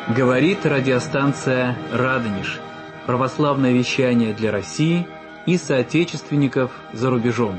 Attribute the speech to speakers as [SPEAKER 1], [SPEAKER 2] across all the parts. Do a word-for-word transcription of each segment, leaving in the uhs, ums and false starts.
[SPEAKER 1] Говорит радиостанция «Радонеж». Православное вещание для России и соотечественников за рубежом.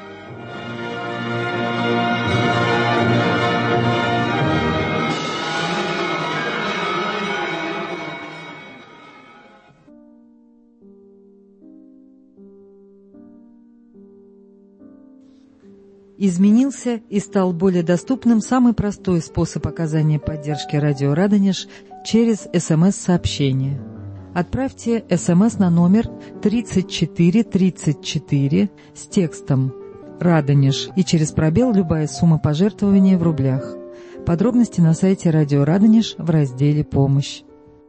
[SPEAKER 2] Изменился и стал более доступным самый простой способ оказания поддержки радио «Радонеж» через эс эм эс-сообщение. Отправьте эс эм эс на номер тридцать четыре тридцать четыре с текстом «Радонеж» и через пробел любая сумма пожертвования в рублях. Подробности на сайте радио «Радонеж» в разделе «Помощь».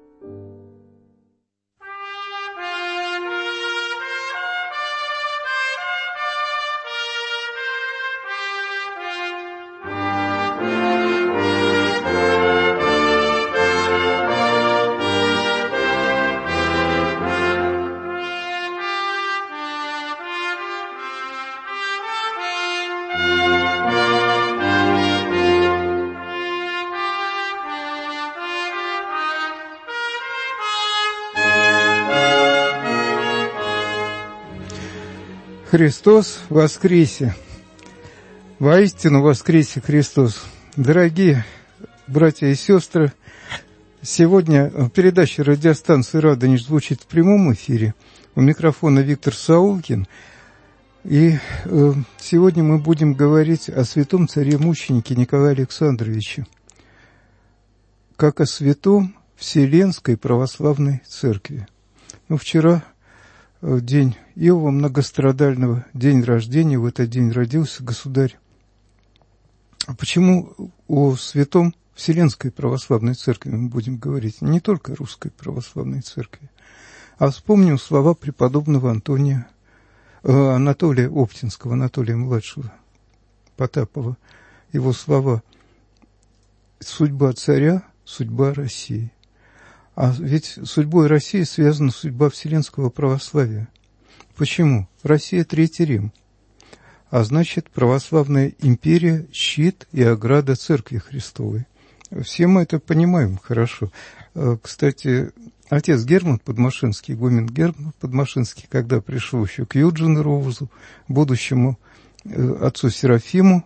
[SPEAKER 3] Христос воскресе! Воистину воскресе Христос! Дорогие братья и сестры, сегодня передача радиостанции «Радонеж» звучит в прямом эфире. У микрофона Виктор Саулкин. И э, сегодня мы будем говорить о святом царе-мученике Николае Александровиче, как о святом Вселенской Православной Церкви. Ну, вчера день Иова Многострадального, день рождения, в этот день родился государь. А почему о святом Вселенской Православной Церкви мы будем говорить? Не только Русской Православной Церкви. А вспомним слова преподобного Антония, э, Анатолия Оптинского, Анатолия Младшего, Потапова. Его слова: «Судьба царя, судьба России». А ведь судьбой России связана судьба вселенского православия. Почему? Россия – Третий Рим, а значит, православная империя – щит и ограда Церкви Христовой. Все мы это понимаем хорошо. Кстати, отец Герман Подмашинский, игумен Герман Подмашинский, когда пришел еще к Юджину Роузу, будущему отцу Серафиму,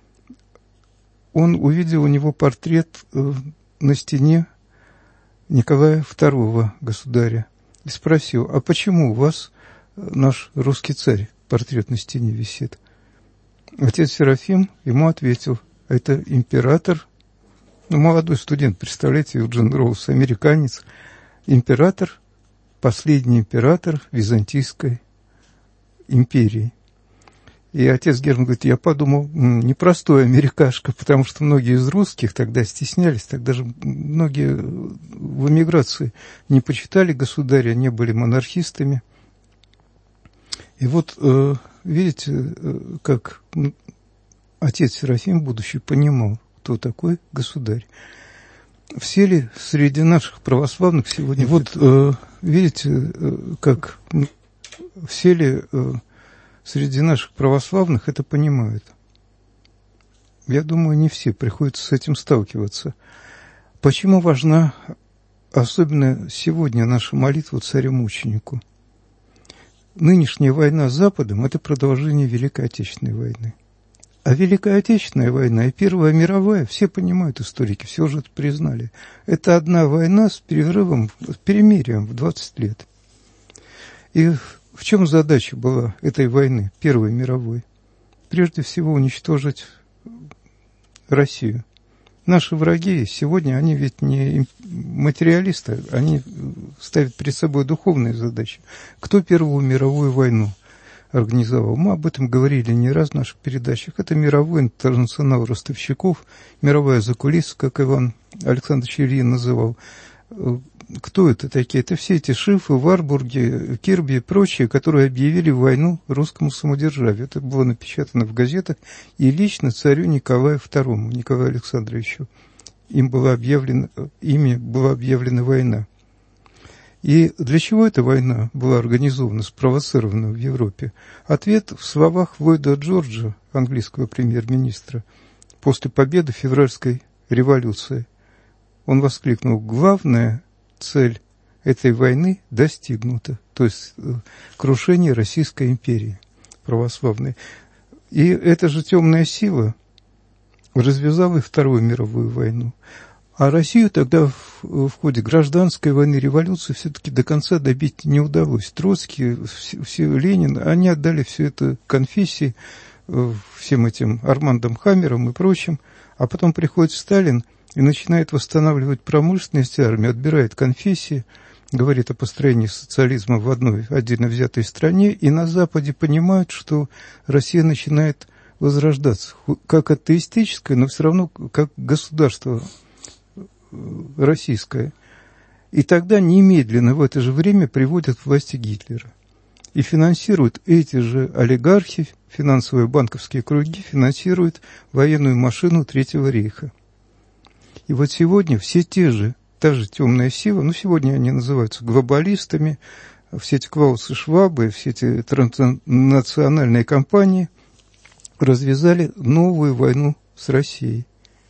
[SPEAKER 3] он увидел у него портрет на стене Николая Второго, государя, и спросил: а почему у вас наш русский царь портрет на стене висит? Отец Серафим ему ответил: это император, ну, молодой студент, представляете, Юджин Роуз, американец, император, последний император Византийской империи. И отец Герман говорит: я подумал, непростой америкашка, потому что многие из русских тогда стеснялись, тогда же многие в эмиграции не почитали государя, не были монархистами. И вот, видите, как отец Серафим, будущий, понимал, кто такой государь. Все ли среди наших православных сегодня, вот, видите, как все ли среди наших православных это понимают? Я думаю, не все, приходится с этим сталкиваться. Почему важна особенно сегодня наша молитва царю-мученику? Нынешняя война с Западом – это продолжение Великой Отечественной войны. А Великая Отечественная война и Первая мировая, все понимают, историки, все уже это признали, это одна война с перерывом, с перемирием в двадцать лет. И в чем задача была этой войны, Первой мировой? Прежде всего уничтожить Россию. Наши враги сегодня, они ведь не материалисты, они ставят перед собой духовные задачи. Кто Первую мировую войну организовал? Мы об этом говорили не раз в наших передачах. Это мировой интернационал ростовщиков, мировая закулиса, как Иван Александрович Ильин называл. Кто это такие? Это все эти Шифы, Варбурги, Кирби и прочие, которые объявили войну русскому самодержавию. Это было напечатано в газетах, и лично царю Николаю Второму, Николаю Александровичу, им была объявлена, ими была объявлена война. И для чего эта война была организована, спровоцирована в Европе? Ответ в словах Ллойда Джорджа, английского премьер-министра, после победы в февральской революции. он воскликнул: главная цель этой войны достигнута, то есть крушение Российской империи православной. И эта же темная сила развязала и Вторую мировую войну. А Россию тогда в, в ходе гражданской войны, революции все-таки до конца добить не удалось. Троцкий, все, все, Ленин, они отдали все это конфессии, всем этим Армандом Хаммером и прочим. А потом приходит Сталин и начинает восстанавливать промышленность, армию, отбирает конфессии, говорит о построении социализма в одной отдельно взятой стране, и на Западе понимают, что Россия начинает возрождаться, как атеистическое, но все равно как государство российское. И тогда немедленно в это же время приводят к власти Гитлера. И финансируют эти же олигархи, финансовые банковские круги, финансируют военную машину Третьего рейха. И вот сегодня все те же, та же темная сила, ну сегодня они называются глобалистами, все эти Клаусы Швабы, все эти транснациональные компании развязали новую войну с Россией.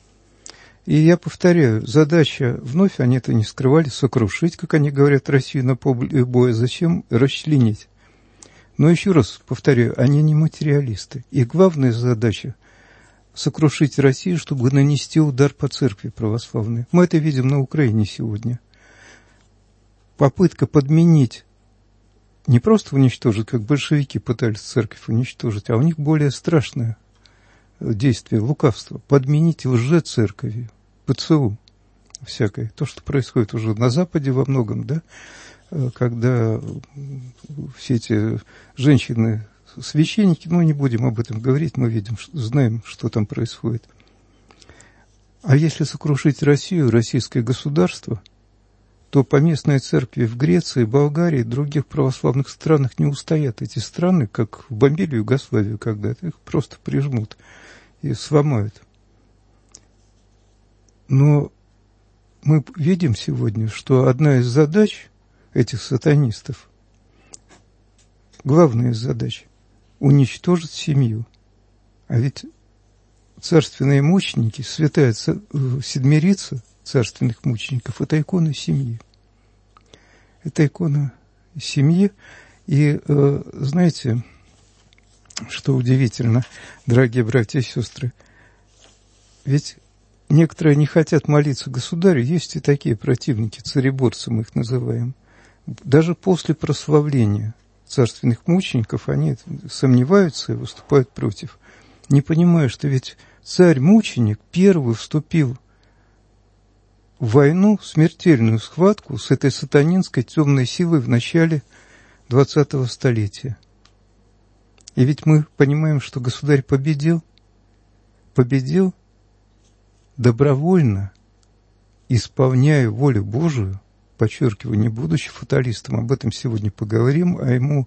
[SPEAKER 3] И я повторяю, задача, вновь они это не скрывали, сокрушить, как они говорят, Россию на поле боя. Зачем? Расчленить. Но еще раз повторяю, они не материалисты. И главная задача – сокрушить Россию, чтобы нанести удар по церкви православной. Мы это видим на Украине сегодня. Попытка подменить, не просто уничтожить, как большевики пытались церковь уничтожить, а у них более страшное действие, лукавство, подменить лже-церковью, ПЦУ всякое. То, что происходит уже на Западе во многом, да, когда все эти женщины, священники, ну, не будем об этом говорить, мы видим, знаем, что там происходит. А если сокрушить Россию, российское государство, то поместные церкви в Греции, Болгарии и других православных странах не устоят. Эти страны, как бомбили Югославию когда-то, их просто прижмут и сломают. Но мы видим сегодня, что одна из задач этих сатанистов, главная из задач – уничтожить семью. А ведь царственные мученики, святая седмирица царственных мучеников – это икона семьи. Это икона семьи. И, э, знаете, что удивительно, дорогие братья и сестры, ведь некоторые не хотят молиться государю, есть и такие противники, царедворцы мы их называем. Даже после прославления царственных мучеников они сомневаются и выступают против, не понимая, что ведь царь-мученик первый вступил в войну, смертельную схватку с этой сатанинской темной силой в начале двадцатого столетия. И ведь мы понимаем, что государь победил, победил добровольно, исполняя волю Божию, подчеркиваю, не будучи фаталистом, об этом сегодня поговорим, а ему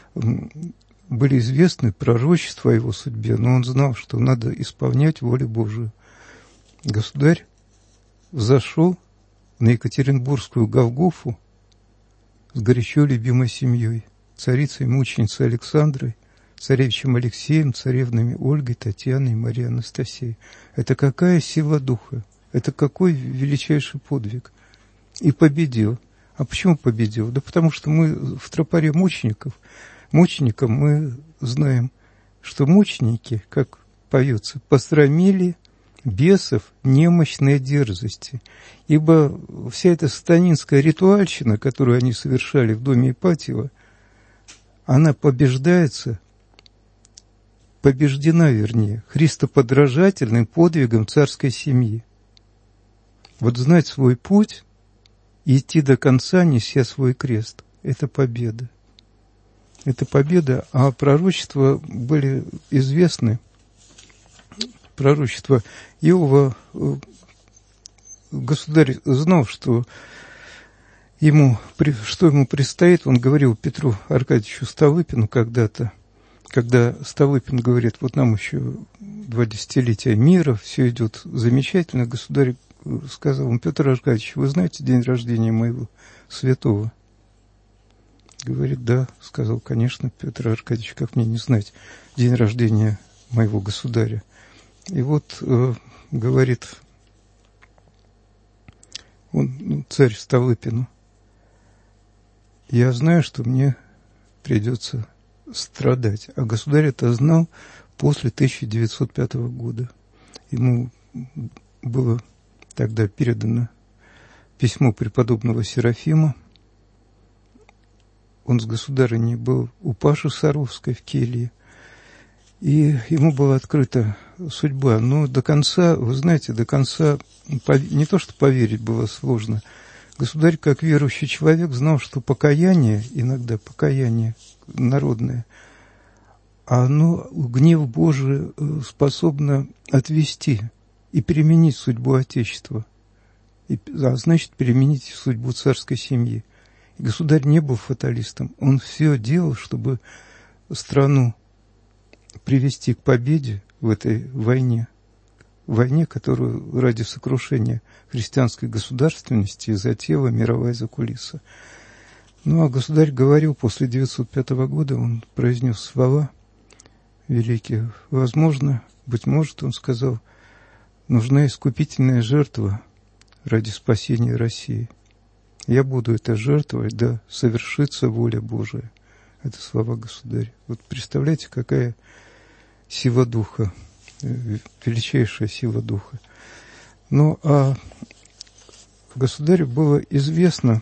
[SPEAKER 3] были известны пророчества о его судьбе, но он знал, что надо исполнять волю Божию. Государь взошел на Екатеринбургскую Голгофу с горячо любимой семьей, царицей-мученицей Александрой, царевичем Алексеем, царевнами Ольгой, Татьяной и Марией Анастасией. Это какая сила духа, это какой величайший подвиг. И победил. А почему победил? Да потому что мы в тропаре мучеников, мученикам мы знаем, что мученики, как поется, посрамили бесов немощной дерзости. Ибо вся эта сатанинская ритуальщина, которую они совершали в доме Ипатьева, она побеждается, побеждена, вернее, христоподражательным подвигом царской семьи. Вот знать свой путь и идти до конца, неся свой крест, это победа. Это победа, а пророчества были известны. Пророчество Иова, государь знал, что ему, что ему предстоит. Он говорил Петру Аркадьевичу Столыпину когда-то, когда Столыпин говорит, вот нам еще два десятилетия мира, все идет замечательно, государь сказал ему: Петр Аркадьевич, вы знаете день рождения моего святого? Говорит: да, сказал, конечно, Петр Аркадьевич, как мне не знать день рождения моего государя. И вот, э, говорит, он, ну, царь Столыпину: «Я знаю, что мне придется страдать». А государь это знал после тысяча девятьсот пятого года. Ему было тогда передано письмо преподобного Серафима. Он с государыней был у Паши Саровской в келье, и ему была открыта судьба. Но до конца, вы знаете, до конца не то что поверить было сложно. Государь, как верующий человек, знал, что покаяние, иногда покаяние народное, оно, гнев Божий, способно отвести и переменить судьбу Отечества, и, а значит, переменить судьбу царской семьи. И государь не был фаталистом. Он все делал, чтобы страну привести к победе в этой войне. Войне, которую ради сокрушения христианской государственности затеяла мировая закулиса. Ну, а государь говорил после девятьсот пятого года, он произнес слова великие. Возможно, быть может, он сказал: нужна искупительная жертва ради спасения России. Я буду это жертвовать, да совершится воля Божия. Это слова государя. Вот представляете, какая сила духа, величайшая сила духа. Ну, а государю было известно,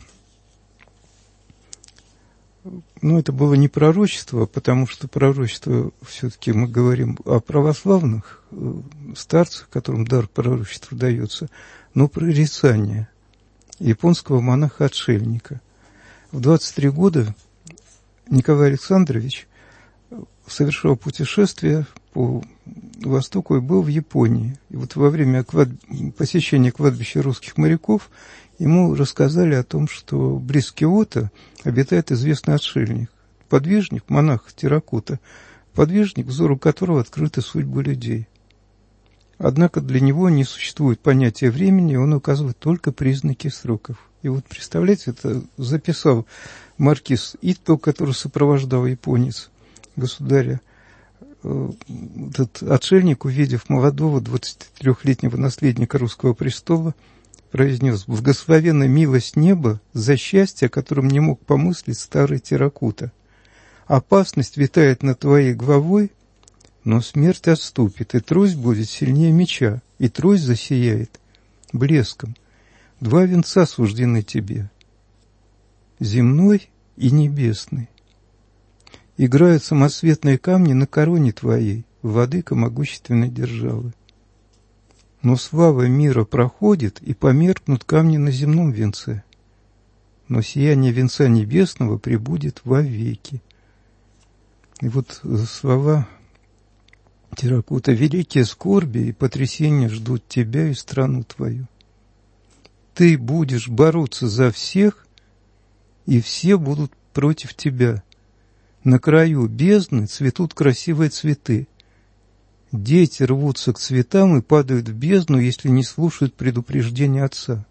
[SPEAKER 3] ну, это было не пророчество, потому что пророчество, все-таки мы говорим о православных старцах, которым дар пророчества дается, но прорицание японского монаха-отшельника. В двадцать три года Николай Александрович совершал путешествие по Востоку и был в Японии. И вот во время клад... посещения кладбища русских моряков ему рассказали о том, что близ Киото обитает известный отшельник, подвижник, монах Терракота, подвижник, взору которого открыты судьбы людей. Однако для него не существует понятия времени, он указывает только признаки сроков. И вот, представляете, это записал маркиз Итто, который сопровождал японец государя. Этот отшельник, увидев молодого двадцатитрёхлетнего наследника русского престола, произнес: «Благословенна милость неба за счастье, о котором не мог помыслить старый Терракота. Опасность витает над твоей головой, но смерть отступит, и трость будет сильнее меча, и трость засияет блеском. Два венца суждены тебе, земной и небесный. Играют самоцветные камни на короне твоей, владыка могущественной державы. Но слава мира проходит, и померкнут камни на земном венце. Но сияние венца небесного пребудет вовеки». И вот слова Терракота: «Великие скорби и потрясения ждут тебя и страну твою. Ты будешь бороться за всех, и все будут против тебя. На краю бездны цветут красивые цветы. Дети рвутся к цветам и падают в бездну, если не слушают предупреждения отца.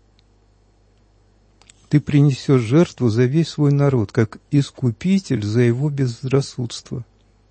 [SPEAKER 3] Ты принесешь жертву за весь свой народ, как искупитель за его безрассудство».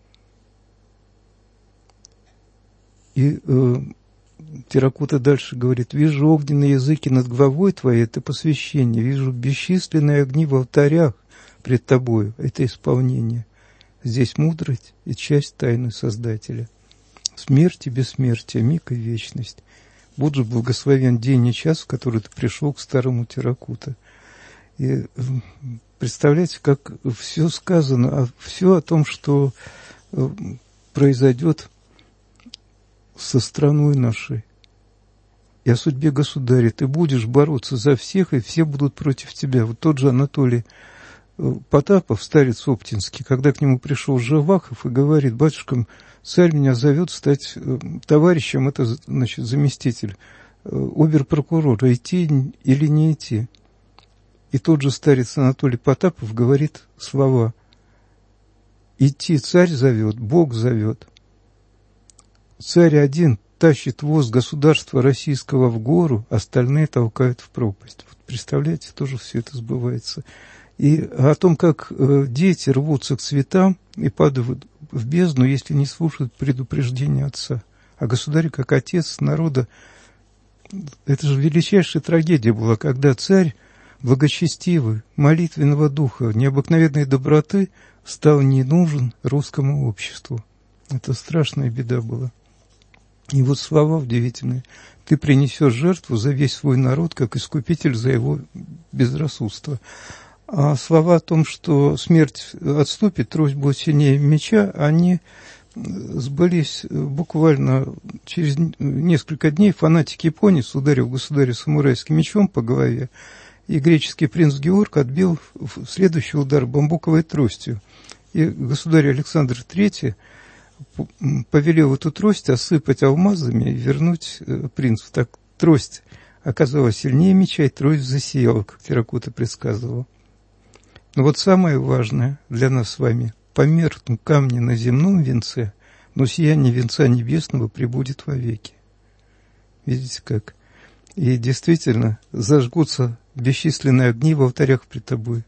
[SPEAKER 3] И э, Терракота дальше говорит: «Вижу огненные языки над головой твоей, это посвящение. Вижу бесчисленные огни в алтарях пред тобою, это исполнение. Здесь мудрость и часть тайны Создателя. Смерть и бессмертие, миг и вечность. Будь же благословен день и час, в который ты пришел к старому Терракота». И представляете, как все сказано, все о том, что произойдет со страной нашей. И о судьбе государя. Ты будешь бороться за всех, и все будут против тебя. Вот тот же Анатолий Потапов, старец оптинский, когда к нему пришел Живахов и говорит: «Батюшка, царь меня зовет стать товарищем», это, значит, заместитель обер-прокурора, идти или не идти. И тот же старец Анатолий Потапов говорит слова: «Идти царь зовет, Бог зовет. Царь один тащит воз государства российского в гору, остальные толкают в пропасть». Вот представляете, тоже все это сбывается. И о том, как э, дети рвутся к цветам и падают в бездну, если не слушают предупреждения отца. А государь, как отец народа, это же величайшая трагедия была, когда царь благочестивый, молитвенного духа, необыкновенной доброты стал не нужен русскому обществу. Это страшная беда была. И вот слова удивительные. Ты принесешь жертву за весь свой народ, как искупитель за его безрассудство. А слова о том, что смерть отступит, трость будет сильнее меча, они сбылись буквально через несколько дней. Фанатик японец ударил государя самурайским мечом по голове, и греческий принц Георг отбил следующий удар бамбуковой тростью. И государь Александр Третий повелел эту трость осыпать алмазами и вернуть принцу. Так трость оказалась сильнее меча, и трость засияла, как Терракота предсказывал. Но вот самое важное для нас с вами: померкнут камни на земном венце, но сияние венца небесного пребудет вовеки. Видите как? И действительно зажгутся бесчисленные огни в алтарях пред тобой,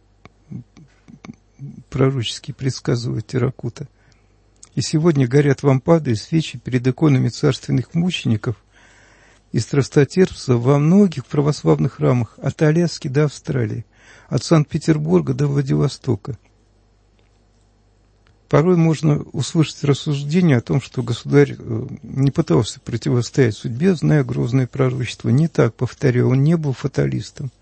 [SPEAKER 3] пророчески предсказывает Терракота. И сегодня горят лампады и свечи перед иконами царственных мучеников и страстотерпцев во многих православных храмах, от Аляски до Австралии, от Санкт-Петербурга до Владивостока. Порой можно услышать рассуждение о том, что государь не пытался противостоять судьбе, зная грозное пророчество. Не так, повторяю, он не был фаталистом.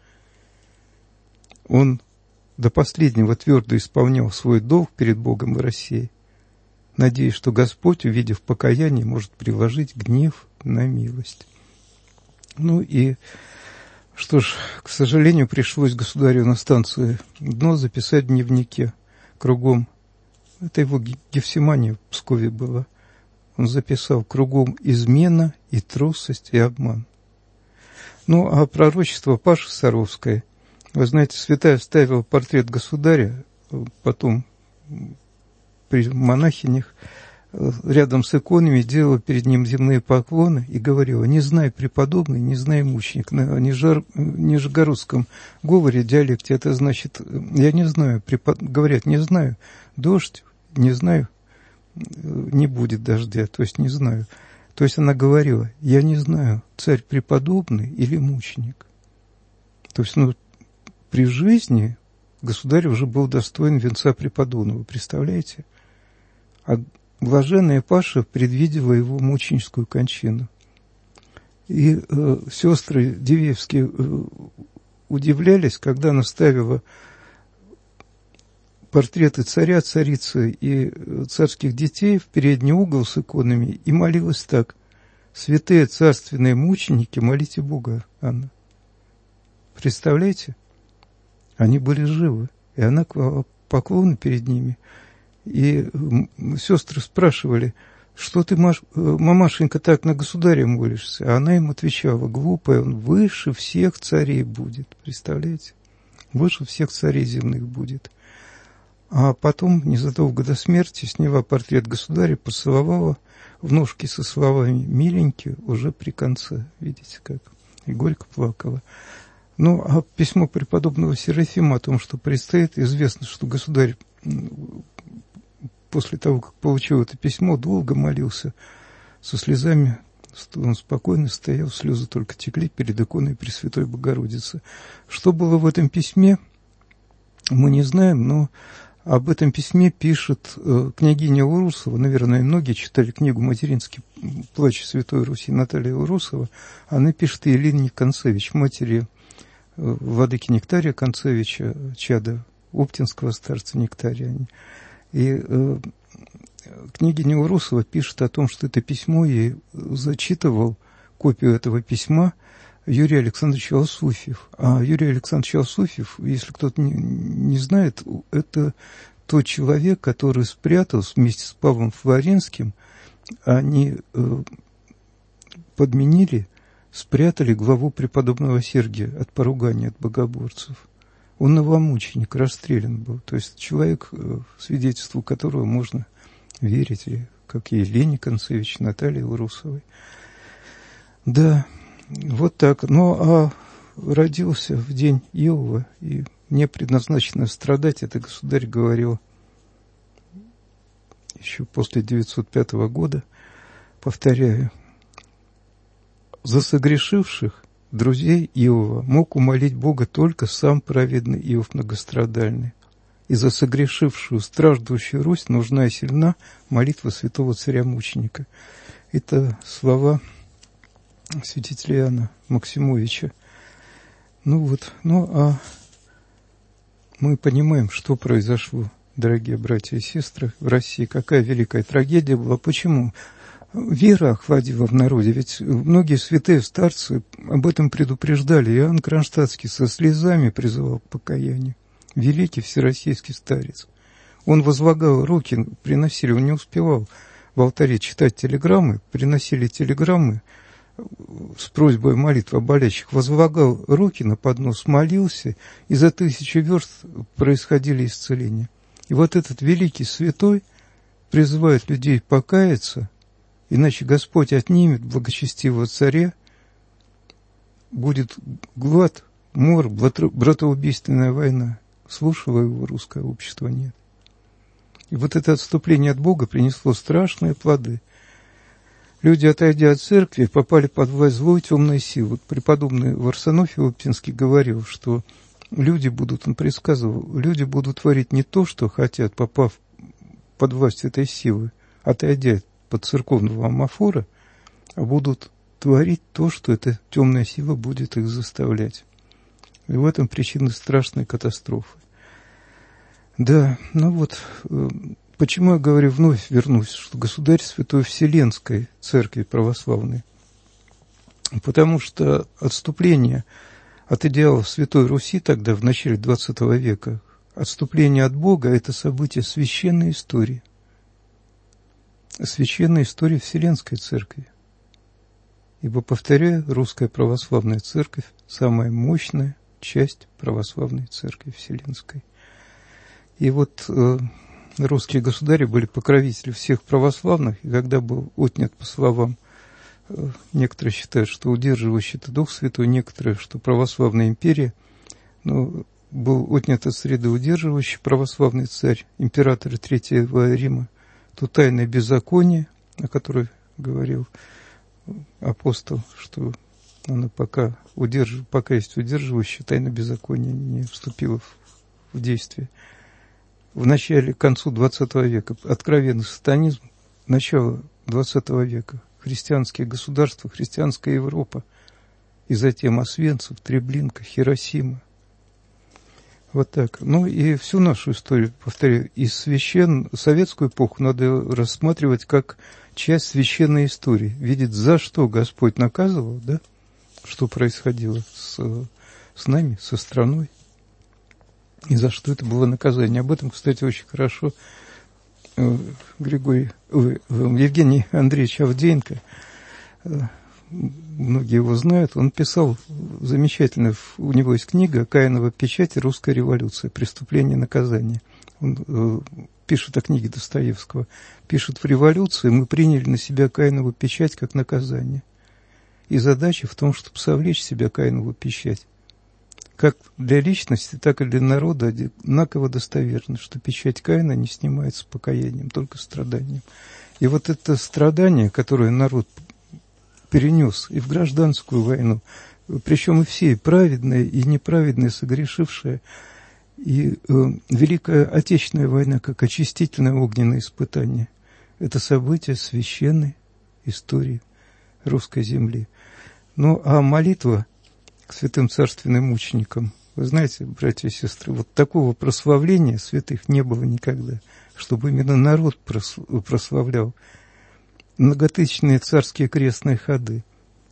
[SPEAKER 3] Он до последнего твердо исполнял свой долг перед Богом и Россией, надеясь, что Господь, увидев покаяние, может приложить гнев на милость. Ну и, что ж, к сожалению, пришлось государю на станции Дно записать в дневнике кругом. Это его Гефсимания в Пскове была. Он записал: кругом измена и трусость и обман. Ну, а пророчество Паши Саровской. Вы знаете, святая ставила портрет государя, потом при монахинях, рядом с иконами, делала перед ним земные поклоны и говорила: не знай, преподобный, не знай, мученик. На нижар, нижегородском говоре, диалекте, это значит: я не знаю, препод... говорят, не знаю, дождь, не знаю, не будет дождя, то есть не знаю. То есть она говорила: я не знаю, царь преподобный или мученик. То есть, ну, при жизни государь уже был достоин венца преподобного, представляете? А блаженная Паша предвидела его мученическую кончину. И э, сестры Дивеевские э, удивлялись, когда она ставила портреты царя, царицы и царских детей в передний угол с иконами и молилась так: святые царственные мученики, молите Бога, Анна. Представляете? Они были живы, и она клала поклоны перед ними. И сестры спрашивали: что ты, мамашенька, так на государя молишься? А она им отвечала: глупая, он выше всех царей будет. Представляете? Выше всех царей земных будет. А потом, незадолго до смерти, сняла портрет государя, поцеловала в ножки со словами: миленький, уже при конце. Видите как? И горько плакала. Ну, а письмо преподобного Серафима о том, что предстоит, известно, что государь после того, как получил это письмо, долго молился со слезами. Он спокойно стоял, слезы только текли перед иконой Пресвятой Богородицы. Что было в этом письме, мы не знаем, но об этом письме пишет э, княгиня Урусова. Наверное, многие читали книгу «Материнский плач Святой Руси» Наталья Урусова. Она пишет Елене Концевич, матери владыки Нектария Концевича, чада оптинского старца Нектария. И э, княгиня Урусова пишет о том, что это письмо ей зачитывал, копию этого письма, Юрий Александрович Алсуфьев. А Юрий Александрович Алсуфьев, если кто-то не, не знает, это тот человек, который спрятался вместе с Павлом Флоренским. Они э, подменили, спрятали главу преподобного Сергия от поругания, от богоборцев. Он новомученик, расстрелян был. То есть человек, свидетельству которого можно верить, как Елене Концевич, Наталье Урусовой. Да, вот так. Ну, а родился в день Иова, и мне предназначено страдать, это государь говорил еще после девятьсот пятого года, повторяю. за согрешивших друзей Иова мог умолить Бога только сам праведный Иов многострадальный. И за согрешившую страждущую Русь нужна и сильна молитва святого царя-мученика. Это слова святителя Иоанна Максимовича. Ну вот, ну а мы понимаем, что произошло, дорогие братья и сестры, в России. Какая великая трагедия была. Почему? Вера охватила в народе. Ведь многие святые старцы об этом предупреждали. Иоанн Кронштадтский со слезами призывал к покаянию. Великий всероссийский старец. Он возлагал руки, приносили, он не успевал в алтаре читать телеграммы, приносили телеграммы с просьбой молитвы о болящих, возлагал руки на поднос, молился, и за тысячи верст происходили исцеления. И вот этот великий святой призывает людей покаяться, иначе Господь отнимет благочестивого царя, будет глад, мор, братоубийственная война. Слушало его русское общество? Нет. И вот это отступление от Бога принесло страшные плоды. Люди, отойдя от церкви, попали под власть злой темной силы. Вот преподобный Варсонофий Оптинский говорил, что люди будут, он предсказывал, люди будут творить не то, что хотят, попав под власть этой силы, отойдя под церковного амафора, а будут творить то, что эта темная сила будет их заставлять. И в этом причина страшной катастрофы. Да, ну вот, почему я говорю, вновь вернусь, что государь Святой Вселенской Церкви Православной? Потому что отступление от идеалов Святой Руси тогда, в начале двадцатого века, отступление от Бога – это событие священной истории. Священной истории Вселенской Церкви. Ибо, повторяю, Русская Православная Церковь – самая мощная часть Православной Церкви Вселенской. И вот э, русские государи были покровители всех православных, и когда был отнят, по словам, э, некоторые считают, что удерживающий-то Дух Святой, некоторые, что православная империя, но был отнят от среды удерживающий православный царь, император Третьего Рима, то тайное беззаконие, о которой говорил апостол, что она пока, удерж... пока есть удерживающая, тайна беззакония не вступила в, в действие. В начале, к концу двадцатого века откровенный сатанизм, начало двадцатого века, христианские государства, христианская Европа, и затем Освенцим, Треблинка, Хиросима. Вот так. Ну и всю нашу историю, повторяю, из священ... советскую эпоху надо рассматривать как часть священной истории. Видеть, за что Господь наказывал, да, что происходило с, с нами, со страной. И за что это было наказание. Об этом, кстати, очень хорошо э, Григорий, э, Евгений Андреевич Авдеенко, э, многие его знают, он писал замечательно, у него есть книга «Каинова печать и русская революция. Преступление и наказание». Он э, пишет о книге Достоевского. Пишет: в революции мы приняли на себя Каинову печать как наказание. И задача в том, чтобы совлечь себя Каинову печать. Как для личности, так и для народа одинаково достоверно, что печать Каина не снимается покаянием, только страданием. И вот это страдание, которое народ перенес и в гражданскую войну, причем и все, и праведные, и неправедные, согрешившие, и э, Великая Отечественная война, как очистительное огненное испытание, это событие священной истории русской земли. Ну, а молитва к святым царственным мученикам, вы знаете, братья и сестры, вот такого прославления святых не было никогда, чтобы именно народ прославлял многотысячные царские крестные ходы.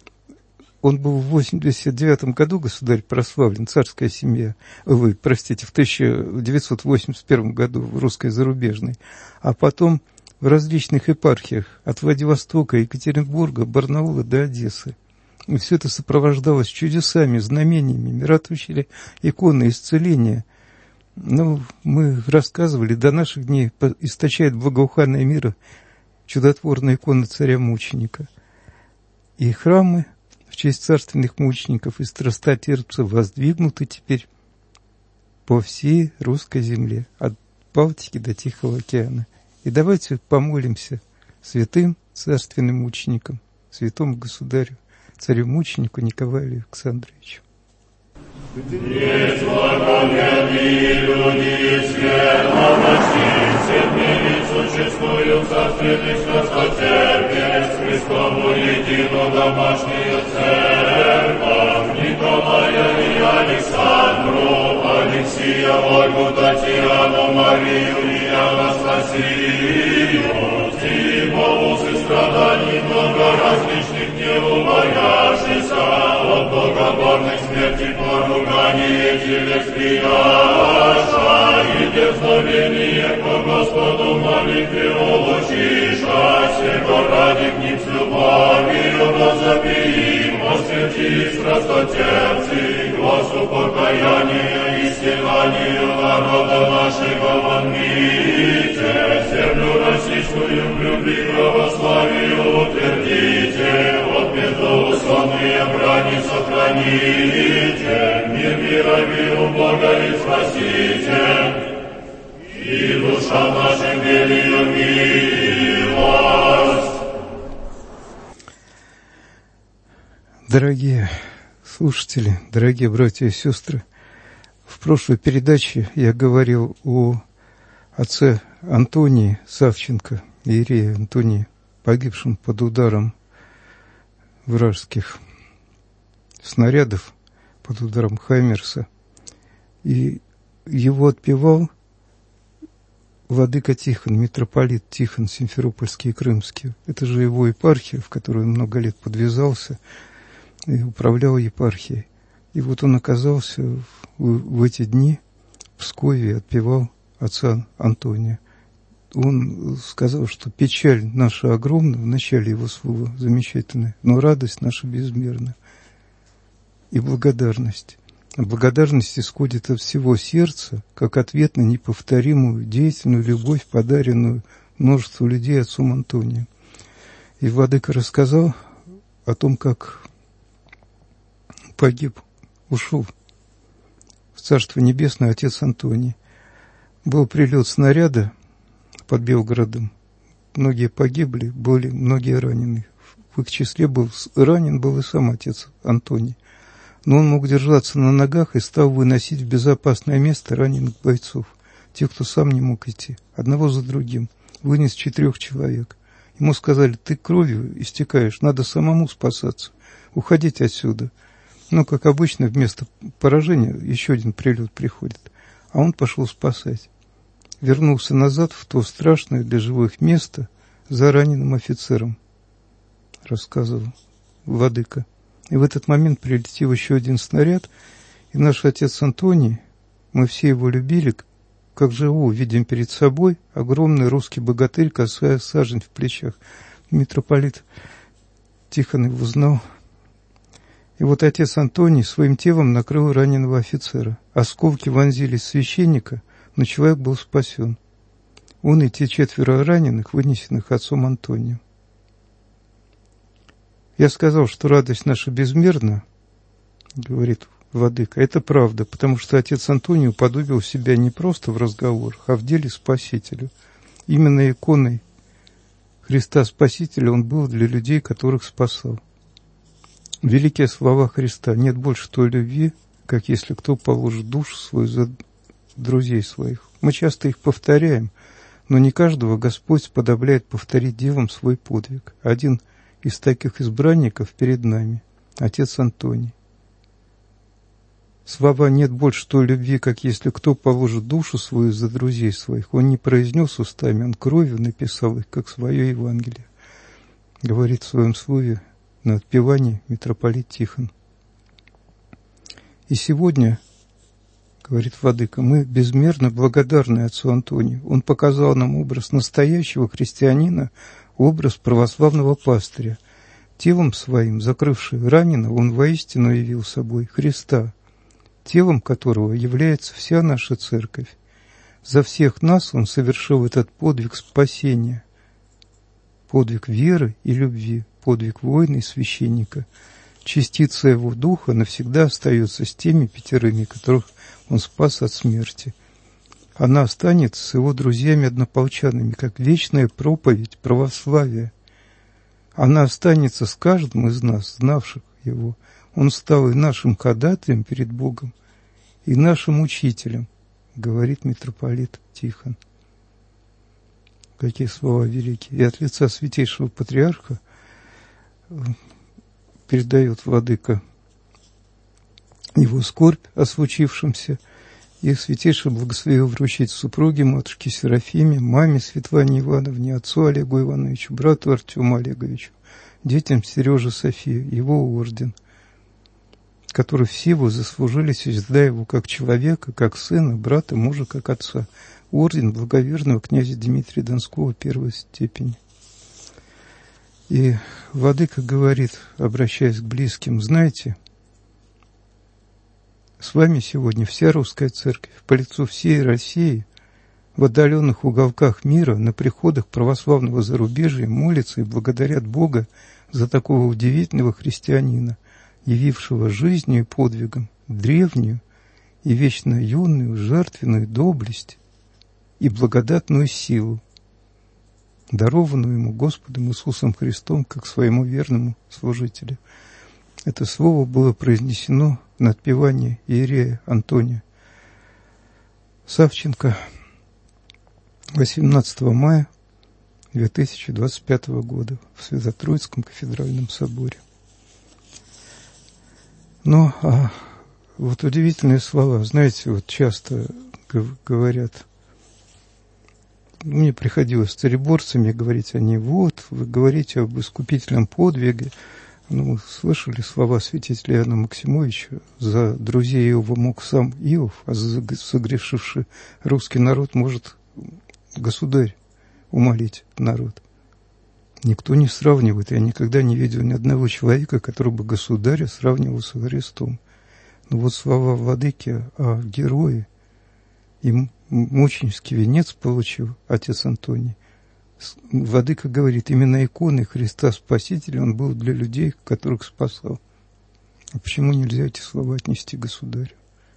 [SPEAKER 3] Он был в восемьдесят девятом году, государь, прославлен, царская семья, вы, простите, в тысяча девятьсот восемьдесят первом году в русской зарубежной, а потом в различных епархиях от Владивостока, Екатеринбурга, Барнаула до Одессы. И все это сопровождалось чудесами, знамениями, миротворческие иконы исцеления. Ну, мы рассказывали, до наших дней источает благоуханное мира чудотворная икона царя-мученика. И храмы в честь царственных мучеников и страстотерпцев воздвигнуты теперь по всей русской земле, от Балтики до Тихого океана. И давайте помолимся святым царственным мученикам, святому государю, царю-мученику Николаю Александровичу.
[SPEAKER 4] Есть благоверные люди, света ночи, Седмицу честную царстве Христоцеркви, с Христову едино домашнюю церковь, Николая и Александру, Алексия, Ольгу, Татьяну, Марию и Анастасию, Тимову с страданий много различных не убоявшихся, от богоборной смерти поругание телес прияша, и дерзновение по Господу молитве улучиша, сего ради к ним с любовью возопи им, освети страстотерпцы, глазу покаяния и стенанию народа нашего вонмите, землю российскую в любви православию утвердите, от междоусобные брани сохраните, мир мира миру Бога и спасите, и душа наша велию милость.
[SPEAKER 3] Дорогие слушатели, дорогие братья и сестры, в прошлой передаче я говорил о отце Антонии Савченко, иерее Антонии, погибшем под ударом вражеских снарядов, под ударом Хаймерса. И его отпевал владыка Тихон, митрополит Тихон Симферопольский и Крымский. Это же его епархия, в которую он много лет подвязался и управлял епархией. И вот он оказался в, в эти дни в Пскове и отпевал отца Антония. Он сказал, что печаль наша огромна, в начале его слова замечательная, но радость наша безмерна. И благодарность. А благодарность исходит от всего сердца, как ответ на неповторимую деятельную любовь, подаренную множеству людей отцом Антонием. И владыка рассказал о том, как погиб, ушел в Царство Небесное отец Антоний. Был прилет снаряда под Белгородом. Многие погибли, были многие ранены. В их числе был ранен был и сам отец Антоний. Но он мог держаться на ногах и стал выносить в безопасное место раненых бойцов, тех, кто сам не мог идти, одного за другим. Вынес четырех человек. Ему сказали: ты кровью истекаешь, надо самому спасаться, уходить отсюда. Но, как обычно, вместо поражения еще один прилет приходит. А он пошел спасать. Вернулся назад в то страшное для живых место за раненым офицером, рассказывал владыка. И в этот момент прилетел еще один снаряд, и наш отец Антоний, мы все его любили, как живого видим перед собой, огромный русский богатырь, косая сажень в плечах. Митрополит Тихон его знал. И вот отец Антоний своим телом накрыл раненого офицера. Осколки вонзились в священника, но человек был спасен. Он и те четверо раненых, вынесенных отцом Антонием. Я сказал, что радость наша безмерна, говорит владыка. Это правда, потому что отец Антоний уподобил себя не просто в разговорах, а в деле Спасителю. Именно иконой Христа Спасителя он был для людей, которых спасал. Великие слова Христа: нет больше той любви, как если кто положит душу свою за друзей своих. Мы часто их повторяем, но не каждого Господь сподобляет повторить делом свой подвиг. Один из таких избранников перед нами — отец Антоний. Слова «нет больше той любви, как если кто положит душу свою за друзей своих» он не произнес устами, он кровью написал их, как свое Евангелие. Говорит в своем слове на отпевании митрополит Тихон. И сегодня, говорит владыка, мы безмерно благодарны отцу Антонию. Он показал нам образ настоящего христианина, образ православного пастыря. Телом своим, закрывший раненого, он воистину явил собой Христа, телом которого является вся наша церковь. За всех нас он совершил этот подвиг спасения, подвиг веры и любви, подвиг воина и священника. Частица его духа навсегда остается с теми пятерыми, которых он спас от смерти. Она останется с его друзьями-однополчанами, как вечная проповедь православия. Она останется с каждым из нас, знавших его. Он стал и нашим ходатаем перед Богом, и нашим учителем, говорит митрополит Тихон. Какие слова великие. И от лица святейшего патриарха передает владыка его скорбь о случившемся, и святейший благословил вручить супруге, матушке Серафиме, маме Светлане Ивановне, отцу Олегу Ивановичу, брату Артему Олеговичу, детям Сереже Софии, его орден, который все вы заслужили, созидая его как человека, как сына, брата, мужа, как отца. Орден благоверного князя Дмитрия Донского первой степени. И владыка говорит, обращаясь к близким, знаете, с вами сегодня вся русская церковь, по лицу всей России, в отдаленных уголках мира, на приходах православного зарубежья молятся и благодарят Бога за такого удивительного христианина, явившего жизнью и подвигом древнюю и вечно юную жертвенную доблесть и благодатную силу, дарованную ему Господом Иисусом Христом как своему верному служителю. Это слово было произнесено на отпевании иерея Антония Савченко восемнадцатого мая две тысячи двадцать пятого года в Свято-Троицком кафедральном соборе. Но а, вот удивительные слова, знаете, вот часто говорят, мне приходилось с царедворцами говорить, они, вот, вы говорите об искупительном подвиге. Ну, слышали слова святителя Иоанна Максимовича, за друзей Иова мог сам Иов, а за согрешивший русский народ может государь умолить народ. Никто не сравнивает, я никогда не видел ни одного человека, который бы государя сравнивал со Христом. Но вот слова владыки о герое, и мученический венец получил отец Антоний. Владыка говорит, именно иконой Христа Спасителя он был для людей, которых спасал. А почему нельзя эти слова отнести к государю?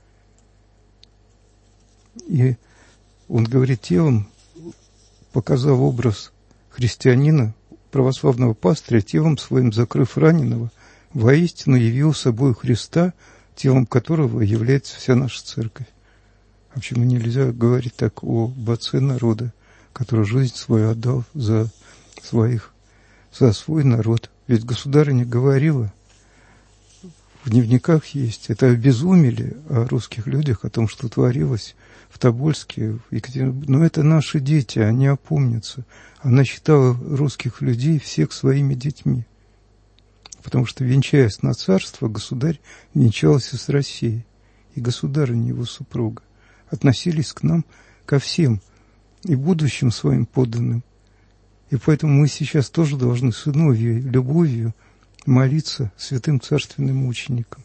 [SPEAKER 3] И он говорит, телом показал образ христианина, православного пастыря, телом своим закрыв раненого, воистину явил собой Христа, телом которого является вся наша церковь. А почему нельзя говорить так об отце народа, который жизнь свою отдал за своих, за свой народ? Ведь государыня говорила, в дневниках есть, это обезумели о русских людях, о том, что творилось в Тобольске, в Екатеринбурге. Но это наши дети, они опомнятся. Она считала русских людей всех своими детьми. Потому что, венчаясь на царство, государь венчался с Россией. И государыня, его супруга, относились к нам, ко всем, и будущим своим подданным. И поэтому мы сейчас тоже должны с иной любовью молиться святым царственным мученикам.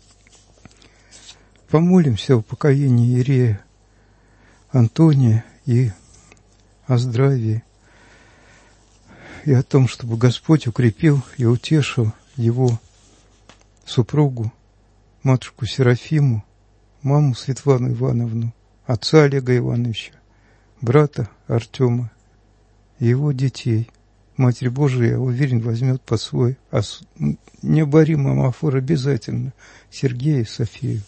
[SPEAKER 3] Помолимся о покаянии иерея Антония и о здравии, и о том, чтобы Господь укрепил и утешил его супругу, матушку Серафиму, маму Светлану Ивановну, отца Олега Ивановича, брата Артема, его детей. Матерь Божия, я уверен, возьмет под свой ос... необоримый амафор обязательно Сергея и Софию.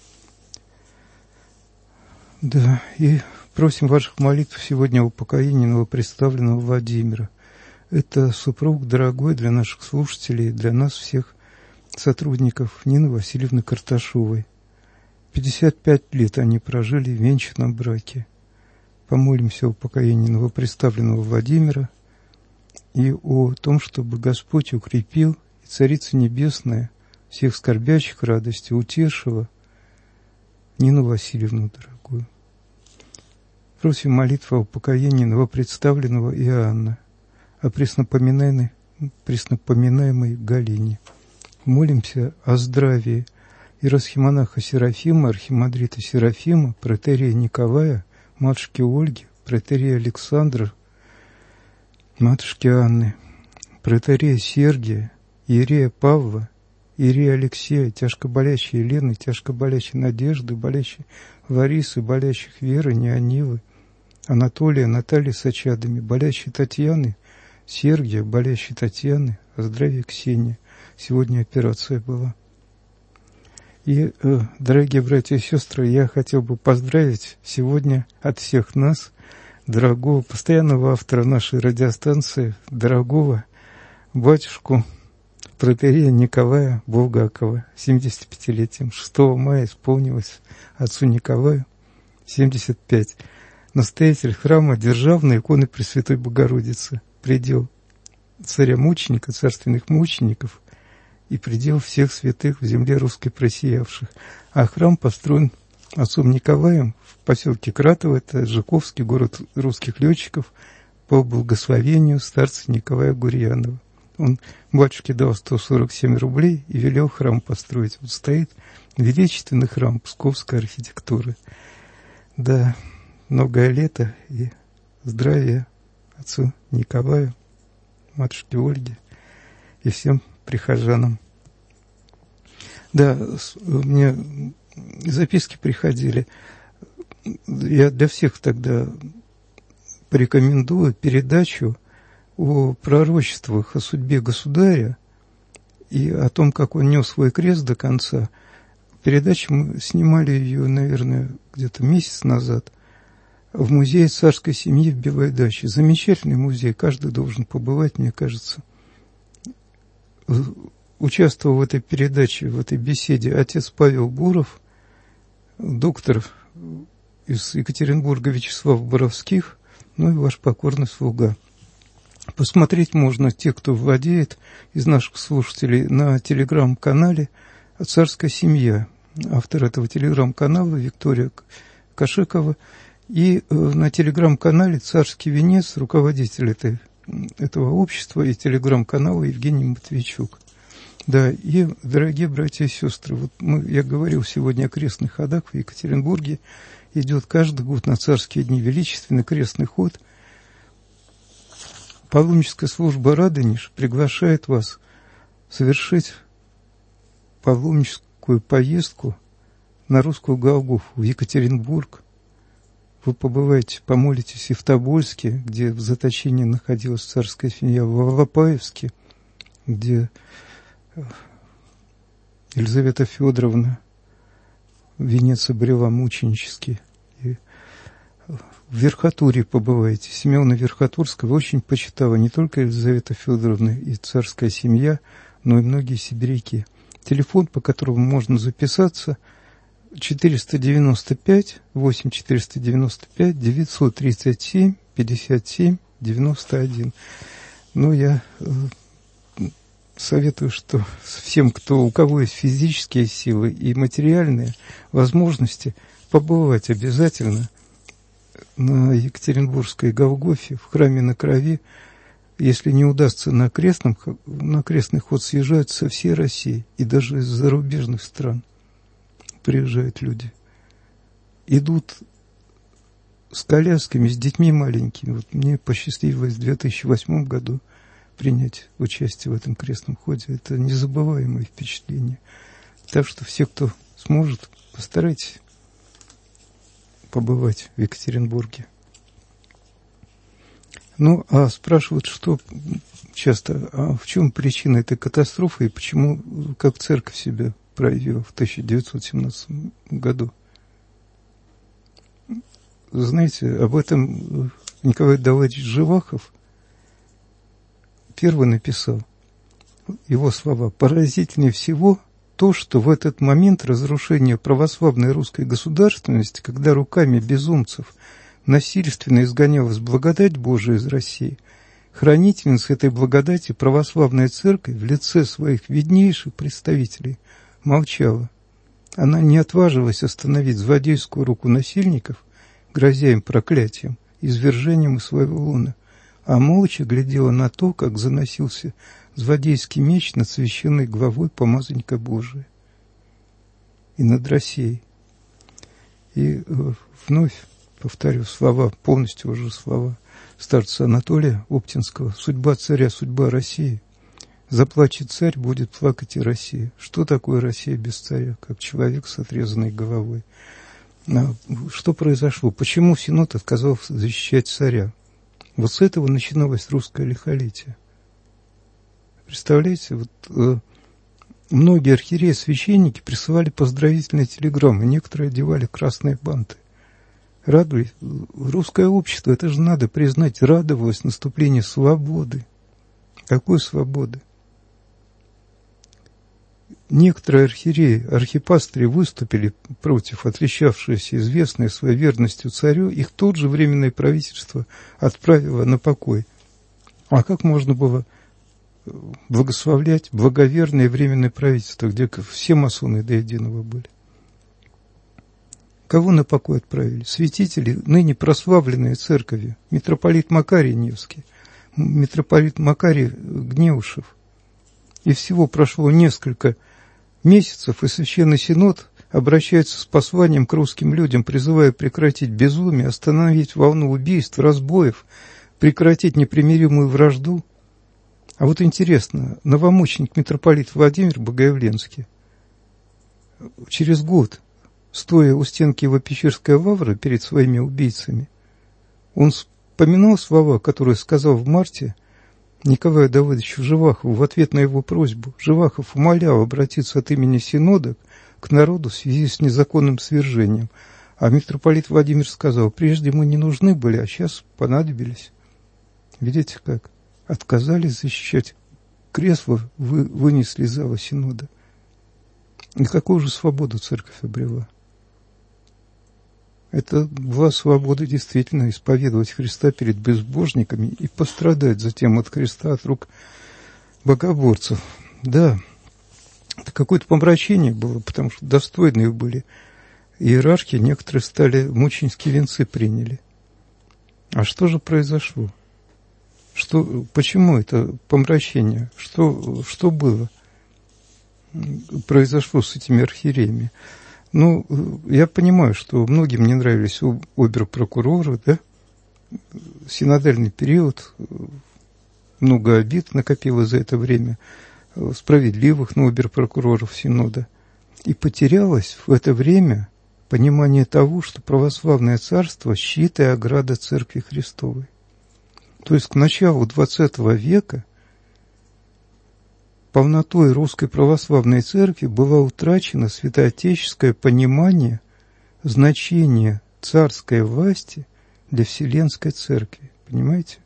[SPEAKER 3] Да, и просим ваших молитв сегодня о упокоении новопредставленного Владимира. Это супруг дорогой для наших слушателей, для нас всех сотрудников Нины Васильевны Карташовой. пятьдесят пять лет они прожили в венчанном браке. Помолимся о упокоении новопредставленного Владимира и о том, чтобы Господь укрепил и Царица Небесная всех скорбящих радости утешила Нину Васильевну дорогую. Просим молитву о упокоении новопредставленного Иоанна, о преснопоминаемой, преснопоминаемой Галине. Молимся о здравии иеросхимонаха Серафима, архимандрита Серафима, протоиерея Николая, матушки Ольги, протоиерея Александра, матушки Анны, протоиерея Сергия, иерея Павла, иерея Алексея, тяжко болящей Елены, тяжко болящей Надежды, болящей Ларисы, болящих Веры, Неонилы, Анатолия, Натальи с очадами, болящей Татьяны, Сергия, болящей Татьяны, о здравии Ксении, сегодня операция была. И, э, дорогие братья и сестры, я хотел бы поздравить сегодня от всех нас дорогого, постоянного автора нашей радиостанции, дорогого батюшку протоиерея Николая Булгакова, семидесятипятилетием. шестого мая исполнилось отцу Николаю семьдесят пять. Настоятель храма Державной иконы Пресвятой Богородицы, предел царя-мученика, царственных мучеников и предел всех святых в земле русской просиявших. А храм построен отцом Николаем в поселке Кратово, это Жуковский, город русских летчиков, по благословению старца Николая Гурьянова. Он батюшке дал сто сорок семь рублей и велел храм построить. Вот стоит величественный храм псковской архитектуры. Да, многое лето и здравия отцу Николаю, матушке Ольге и всем прихожанам. Да, мне записки приходили. Я для всех тогда порекомендую передачу о пророчествах о судьбе государя и о том, как он нес свой крест до конца. Передачу мы снимали ее, наверное, где-то месяц назад в музее царской семьи в Белой Даче. Замечательный музей, каждый должен побывать, мне кажется. Участвовал в этой передаче, в этой беседе отец Павел Буров, доктор из Екатеринбурга Вячеслав Боровских, ну и ваш покорный слуга. Посмотреть можно, те, кто владеет из наших слушателей, на телеграм-канале «Царская семья». Автор этого телеграм-канала Виктория Кашекова. И на телеграм-канале «Царский венец» руководитель этой, этого общества и телеграм-канала Евгений Матвейчук. Да, и, дорогие братья и сестры, вот мы, я говорил сегодня о крестных ходах в Екатеринбурге. Идет каждый год на царские дни величественный крестный ход. Паломническая служба «Радонеж» приглашает вас совершить паломническую поездку на русскую Голгофу в Екатеринбург. Вы побываете, помолитесь и в Тобольске, где в заточении находилась царская семья, в Алапаевске, где Елизавета Федоровна венец обрела мученический. И в Верхотурье побываете. Семена Верхотурского очень почитала не только Елизавета Федоровна и царская семья, но и многие сибиряки. Телефон, по которому можно записаться, четыреста девяносто пять, восемь четыреста девяносто пять, девятьсот тридцать семь, пятьдесят семь, девяносто один. Но я советую, что всем, кто, у кого есть физические силы и материальные возможности, побывать обязательно на Екатеринбургской Голгофе, в храме на Крови. Если не удастся на, крестном, на крестный ход, съезжают со всей России и даже из зарубежных стран приезжают люди. Идут с колясками, с детьми маленькими. Вот мне посчастливилось в две тысячи восьмом году принять участие в этом крестном ходе. Это незабываемое впечатление. Так что все, кто сможет, постарайтесь побывать в Екатеринбурге. Ну, а спрашивают, что часто, а в чем причина этой катастрофы и почему, как церковь себя проявила в тысяча девятьсот семнадцатом году? Знаете, об этом Николай Давыдович Живахов первый написал. Его слова: «Поразительнее всего то, что в этот момент разрушения православной русской государственности, когда руками безумцев насильственно изгонялась благодать Божия из России, хранительница этой благодати православная церковь в лице своих виднейших представителей молчала. Она не отважилась остановить злодейскую руку насильников, грозя им проклятием, извержением из своего лона, а молча глядела на то, как заносился злодейский меч над священной главой помазанника Божия и над Россией». И вновь повторю слова, полностью уже слова старца Анатолия Оптинского: «Судьба царя, судьба России. Заплачет царь, будет плакать и Россия». Что такое Россия без царя? Как человек с отрезанной головой. А что произошло? Почему Синод отказался защищать царя? Вот с этого начиналось русское лихолетие. Представляете, вот э, многие архиереи, священники присылали поздравительные телеграммы, некоторые одевали красные банты. Радуясь, русское общество, это же надо признать, радовалось наступлению свободы. Какой свободы? Некоторые архиереи, архипастыри выступили против, отличавшиеся известной своей верностью царю, их тут же Временное правительство отправило на покой. А как можно было благословлять благоверное Временное правительство, где все масоны до единого были? Кого на покой отправили? Святители, ныне прославленные церковью, митрополит Макарий Невский, митрополит Макарий Гнеушев. И всего прошло несколько месяцев, и Священный Синод обращается с посланием к русским людям, призывая прекратить безумие, остановить волну убийств, разбоев, прекратить непримиримую вражду. А вот интересно, новомученик митрополит Владимир Богоявленский через год, стоя у стенки его Печерской лавры перед своими убийцами, он вспоминал слова, которые сказал в марте Николаю Давыдовичу Живахову в ответ на его просьбу. Живахов умолял обратиться от имени Синода к народу в связи с незаконным свержением. А митрополит Владимир сказал, прежде мы не нужны были, а сейчас понадобились. Видите как? Отказались защищать кресло, вы, вынесли из зала Синода. И какую же свободу церковь обрела? Это была свобода действительно исповедовать Христа перед безбожниками и пострадать затем от Христа, от рук богоборцев. Да, это какое-то помрачение было, потому что достойные были иерархи, некоторые стали, мученические венцы приняли. А что же произошло? Что, почему это помрачение? Что, что было? Произошло с этими архиереями? Ну, я понимаю, что многим не нравились обер-прокуроры, да? Синодальный период, много обид накопилось за это время, справедливых, но обер-прокуроров Синода. И потерялось в это время понимание того, что православное царство – щит и ограда Церкви Христовой. То есть к началу двадцатого века полнотой Русской Православной Церкви было утрачено святоотеческое понимание значения царской власти для Вселенской Церкви. Понимаете?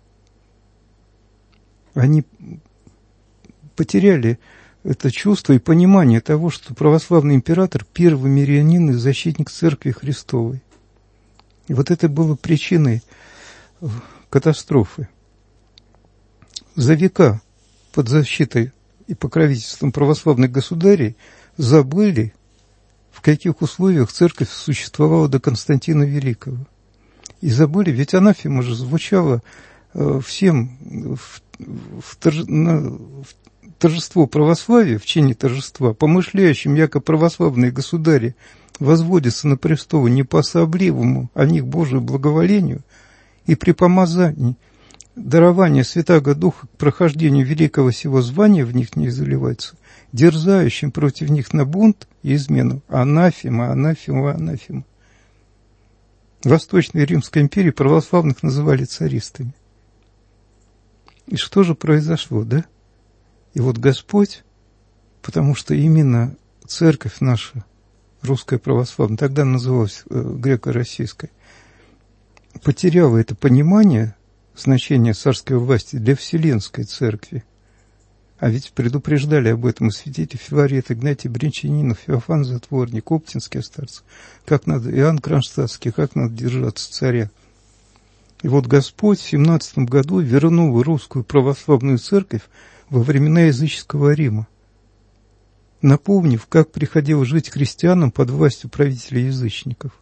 [SPEAKER 3] Они потеряли это чувство и понимание того, что православный император – первый мирянин и защитник Церкви Христовой. И вот это было причиной катастрофы. За века под защитой и покровительством православных государей забыли, в каких условиях церковь существовала до Константина Великого. И забыли, ведь анафема же звучала э, всем в, в, торж, на, в торжество православия, в чине торжества, помышляющим, яко православные государи возводятся на престол не по особливому, а них Божию благоволению, и при помазании дарование Святаго Духа к прохождению великого сего звания в них не изливается, дерзающим против них на бунт и измену анафема, анафема, анафема. В Восточной Римской империи православных называли царистами. И что же произошло, да? И вот Господь, потому что именно церковь наша, русская православная, тогда называлась э, греко-российской, потеряла это понимание значения царской власти для Вселенской Церкви. А ведь предупреждали об этом и святитель Филарет, Игнатий Бринчанинов, Феофан Затворник, Оптинский старцы, как надо, Иоанн Кронштадтский, как надо держаться царя. И вот Господь в семнадцатом году вернул русскую православную церковь во времена языческого Рима, напомнив, как приходилось жить христианам под властью правителей язычников.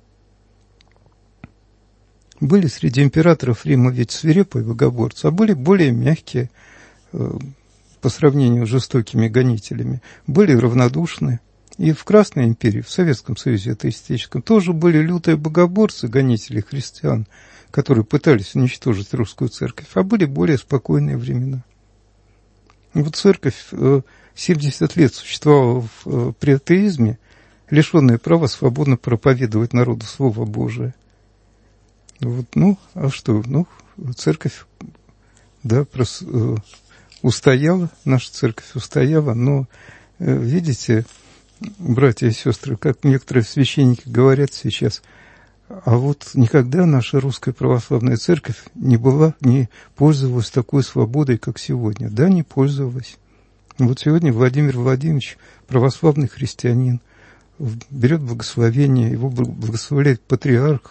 [SPEAKER 3] Были среди императоров Рима ведь свирепые богоборцы, а были более мягкие э, по сравнению с жестокими гонителями, были равнодушные. И в Красной империи, в Советском Союзе атеистическом, тоже были лютые богоборцы, гонители христиан, которые пытались уничтожить русскую церковь, а были более спокойные времена. И вот церковь э, семьдесят лет существовала в, э, при атеизме, лишенная права свободно проповедовать народу Слово Божие. Вот, ну, а что? Ну, церковь, да, прос, э, устояла, наша церковь устояла, но Видите, братья и сестры, как некоторые священники говорят сейчас, а вот никогда наша русская православная церковь не была, не пользовалась такой свободой, как сегодня. Да, не пользовалась. Вот сегодня Владимир Владимирович, православный христианин, берет благословение, его благословляет патриарх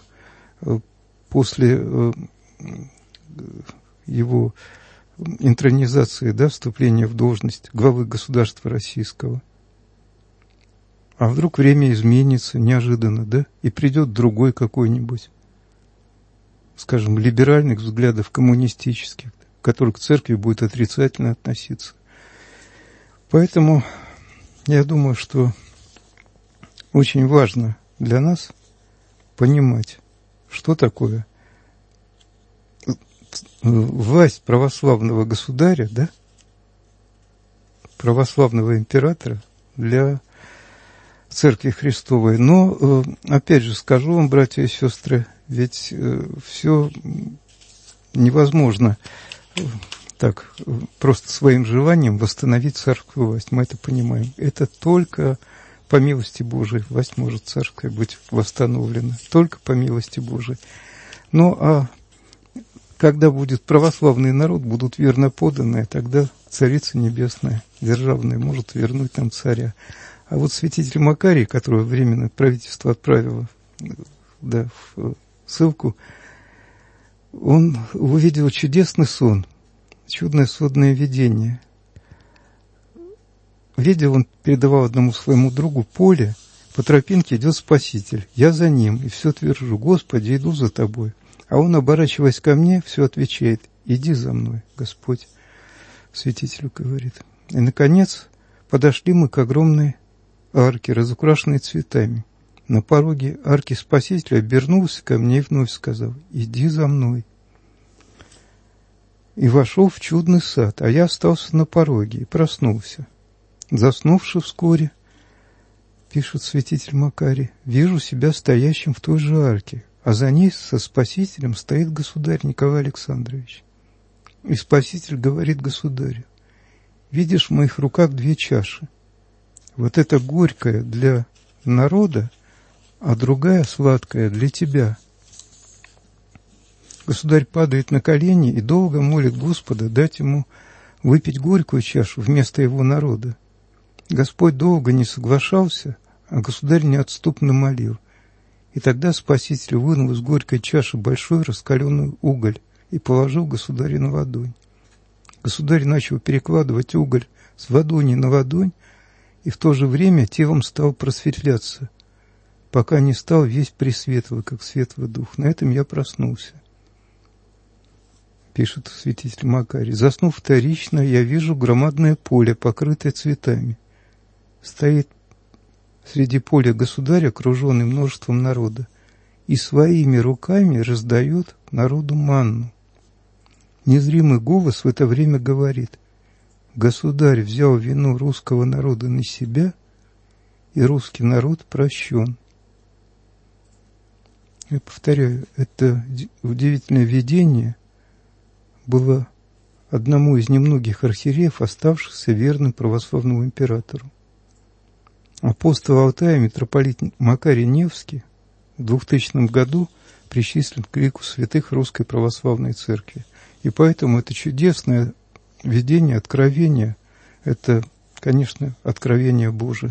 [SPEAKER 3] после его интронизации, да, вступления в должность главы государства российского. А вдруг время изменится неожиданно, да, и придет другой какой-нибудь, скажем, либеральных взглядов, коммунистических, который к церкви будет отрицательно относиться. Поэтому я думаю, что очень важно для нас понимать, что такое власть православного государя, да, православного императора для Церкви Христовой. Но, опять же, скажу вам, братья и сестры, ведь все невозможно так просто своим желанием восстановить царскую власть. Мы это понимаем. Это только по милости Божией власть может царская быть восстановлена. Только по милости Божией. Ну, а когда будет православный народ, будут верно поданные, тогда Царица Небесная, державная, может вернуть нам царя. А вот святитель Макарий, которого Временное правительство отправило, да, в ссылку, он увидел чудесный сон, чудное сонное видение. Видел, он передавал одному своему другу поле, по тропинке идет Спаситель, я за ним, и все твержу: Господи, иду за тобой. А он, оборачиваясь ко мне, все отвечает: иди за мной, Господь, святителю говорит. И, наконец, подошли мы к огромной арке, разукрашенной цветами. На пороге арки Спасителя обернулся ко мне и вновь сказал: иди за мной. И вошел в чудный сад, а я остался на пороге и проснулся. Заснувши вскоре, пишет святитель Макарий, вижу себя стоящим в той же арке, а за ней со Спасителем стоит государь Николай Александрович. И Спаситель говорит государю: видишь в моих руках две чаши. Вот эта горькая для народа, а другая сладкая для тебя. Государь падает на колени и долго молит Господа дать ему выпить горькую чашу вместо его народа. Господь долго не соглашался, а государь неотступно молил. И тогда Спаситель вынул из горькой чаши большой раскаленный уголь и положил государю на ладонь. Государь начал перекладывать уголь с ладони на ладонь, и в то же время телом стал просветляться, пока не стал весь пресветлый, как светлый дух. На этом я проснулся, пишет святитель Макарий. Заснув вторично, я вижу громадное поле, покрытое цветами. Стоит среди поля государь, окруженный множеством народа, и своими руками раздает народу манну. Незримый голос в это время говорит: государь взял вину русского народа на себя, и русский народ прощен. Я повторяю, это удивительное видение было одному из немногих архиереев, оставшихся верным православному императору. Апостол Алтая, митрополит Макарий Невский, в двухтысячном году причислен к лику святых Русской Православной Церкви. И поэтому это чудесное видение, откровение, это, конечно, откровение Божие.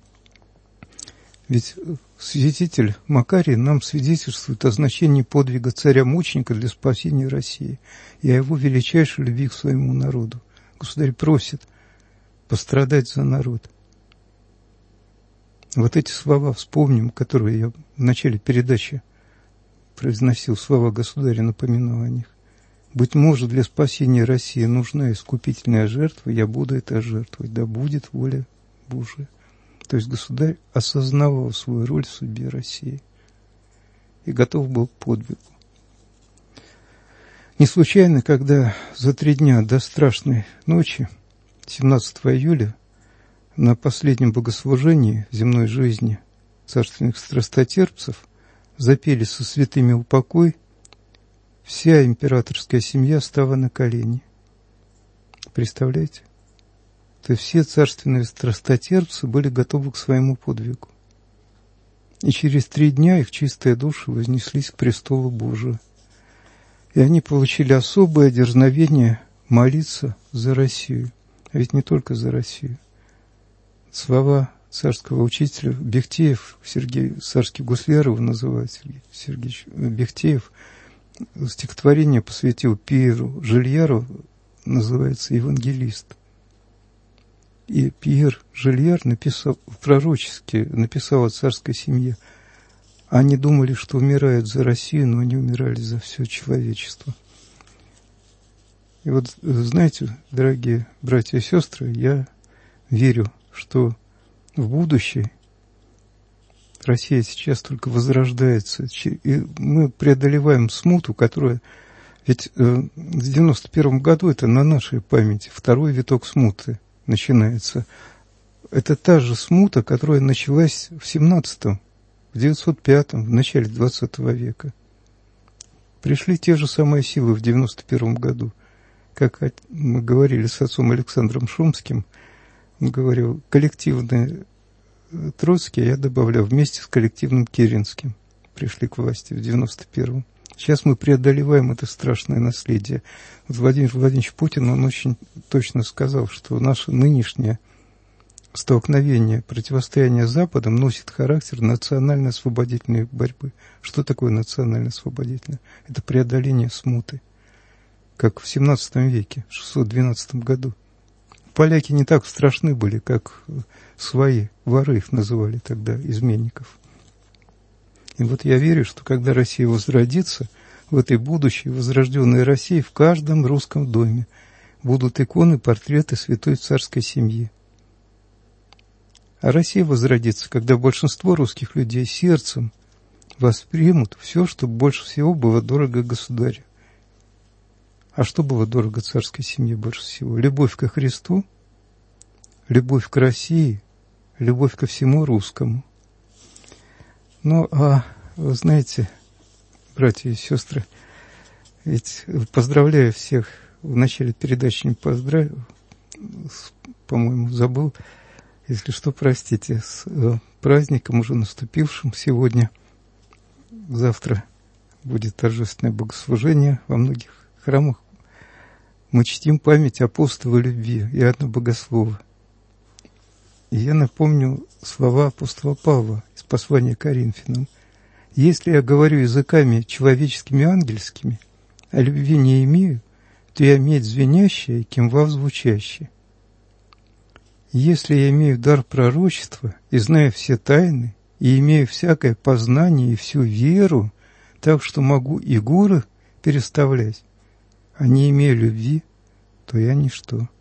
[SPEAKER 3] Ведь святитель Макарий нам свидетельствует о значении подвига царя-мученика для спасения России и о его величайшей любви к своему народу. Государь просит пострадать за народ. Вот эти слова вспомним, которые я в начале передачи произносил, слова государя, напоминал о них. «Быть может, для спасения России нужна искупительная жертва, я буду это жертвовать, да будет воля Божия». То есть государь осознавал свою роль в судьбе России и готов был к подвигу. Не случайно, когда за три дня до страшной ночи, семнадцатого июля, на последнем богослужении в земной жизни царственных страстотерпцев запели со святыми упокой, вся императорская семья стала на колени. Представляете? то все царственные страстотерпцы были готовы к своему подвигу. И через три дня их чистые души вознеслись к престолу Божию. И они получили особое дерзновение молиться за Россию. А ведь не только за Россию. Слова царского учителя Бехтеев, Сергей Царский Гуслярова называют, Сергей Сергеевич Бехтеев, стихотворение посвятил Пьеру Жильяру, называется «Евангелист». И Пьер Жильяр написал, пророчески написал о царской семье. Они думали, что умирают за Россию, но они умирали за все человечество. И вот, знаете, дорогие братья и сестры, я верю, что в будущее Россия сейчас только возрождается. И мы преодолеваем смуту, которая... Ведь в девяносто первом году, это на нашей памяти, второй виток смуты начинается. Это та же смута, которая началась в семнадцатом, в девятьсот пятом, в начале двадцатого века. Пришли те же самые силы в девяносто первом году. Как мы говорили с отцом Александром Шумским, он говорил, коллективный Троцкий, я добавлял, вместе с коллективным Керенским пришли к власти в девяносто первом. Сейчас мы преодолеваем это страшное наследие. Вот Владимир Владимирович Путин, он очень точно сказал, что наше нынешнее столкновение, противостояние с Западом носит характер национально-освободительной борьбы. Что такое национально-освободительное? Это преодоление смуты, как в семнадцатом веке, в шестьсот двенадцатом году. Поляки не так страшны были, как свои, воры их называли тогда, изменников. И вот я верю, что когда Россия возродится, в этой будущей возрожденной России в каждом русском доме будут иконы, портреты святой царской семьи. А Россия возродится, когда большинство русских людей сердцем воспримут все, что больше всего было дорого государю. А что было дорого царской семье больше всего? Любовь ко Христу, любовь к России, любовь ко всему русскому. Ну, а вы знаете, братья и сестры, ведь поздравляю всех, в начале передачи не поздравил, по-моему, забыл, если что, простите, с праздником уже наступившим сегодня. Завтра будет торжественное богослужение во многих храмах. Мы чтим память апостола любви Иоанна Богослова. И я напомню слова апостола Павла из послания к Коринфянам. «Если я говорю языками человеческими и ангельскими, а любви не имею, то я медь звенящая и кимвал звучащий. Если я имею дар пророчества и знаю все тайны, и имею всякое познание и всю веру, так что могу и горы переставлять, а не имею любви, то я ничто.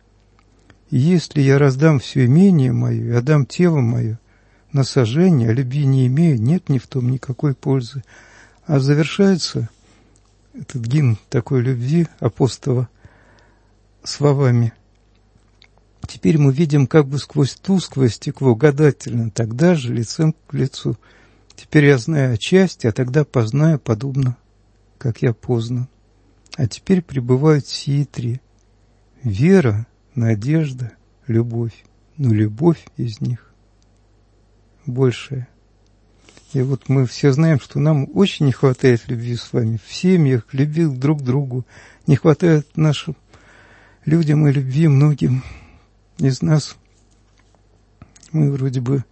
[SPEAKER 3] И если я раздам все имение мое и отдам тело мое на сожжение, а любви не имею, нет ни в том никакой пользы». А завершается этот гимн такой любви апостола словами: «Теперь мы видим как бы сквозь тусклое стекло гадательно, тогда же лицем к лицу. Теперь я знаю отчасти, а тогда познаю подобно, как я познан. А теперь пребывают сии три: вера, надежда, любовь. Но любовь из них большая». И вот мы все знаем, что нам очень не хватает любви с вами в семьях, любви друг к другу. Не хватает нашим людям и любви многим из нас. Мы вроде бы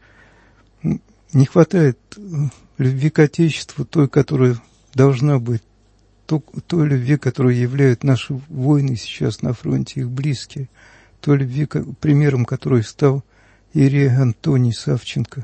[SPEAKER 3] не хватает любви к Отечеству, той, которая должна быть, той любви, которую являют наши воины сейчас на фронте, их близкие, той любви, примером которой стал иерей Антоний Савченко.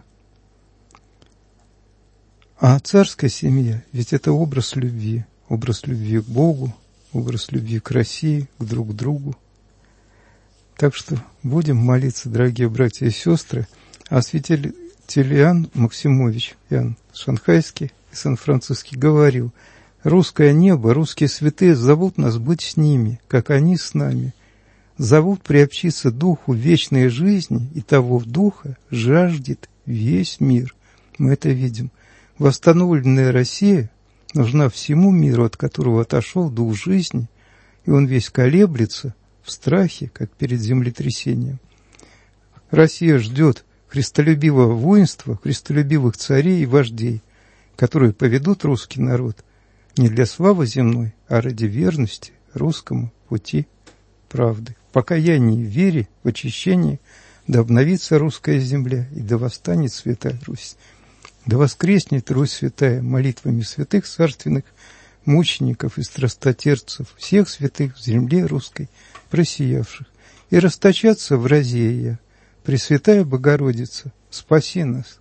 [SPEAKER 3] А царская семья, ведь это образ любви, образ любви к Богу, образ любви к России, к друг другу. Так что будем молиться, дорогие братья и сестры. А святитель Иоанн Максимович, Иоанн Шанхайский и Сан-Франциский говорил: «Русское небо, русские святые зовут нас быть с ними, как они с нами. Зовут приобщиться духу вечной жизни, и того духа жаждет весь мир». Мы это видим. Восстановленная Россия нужна всему миру, от которого отошел дух жизни, и он весь колеблется в страхе, как перед землетрясением. Россия ждет христолюбивого воинства, христолюбивых царей и вождей, которые поведут русский народ не для славы земной, а ради верности русскому пути правды. В покаянии, в вере, в очищении да обновится русская земля, и да восстанет Святая Русь. Да воскреснет Русь Святая молитвами святых царственных мучеников и страстотерпцев, всех святых в земле русской просиявших, и расточаться в разе ее. Пресвятая Богородица, спаси нас.